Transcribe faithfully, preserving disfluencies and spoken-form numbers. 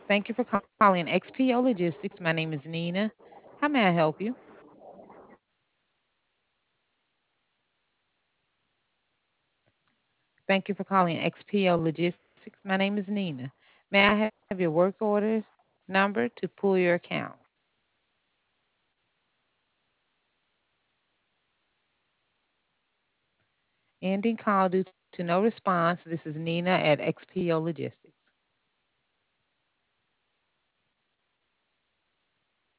Thank you for calling X P O Logistics. My name is Nina. How may I help you? Thank you for calling X P O Logistics. My name is Nina. May I have your work order number to pull your account? Ending call due to no response. This is Nina at X P O Logistics.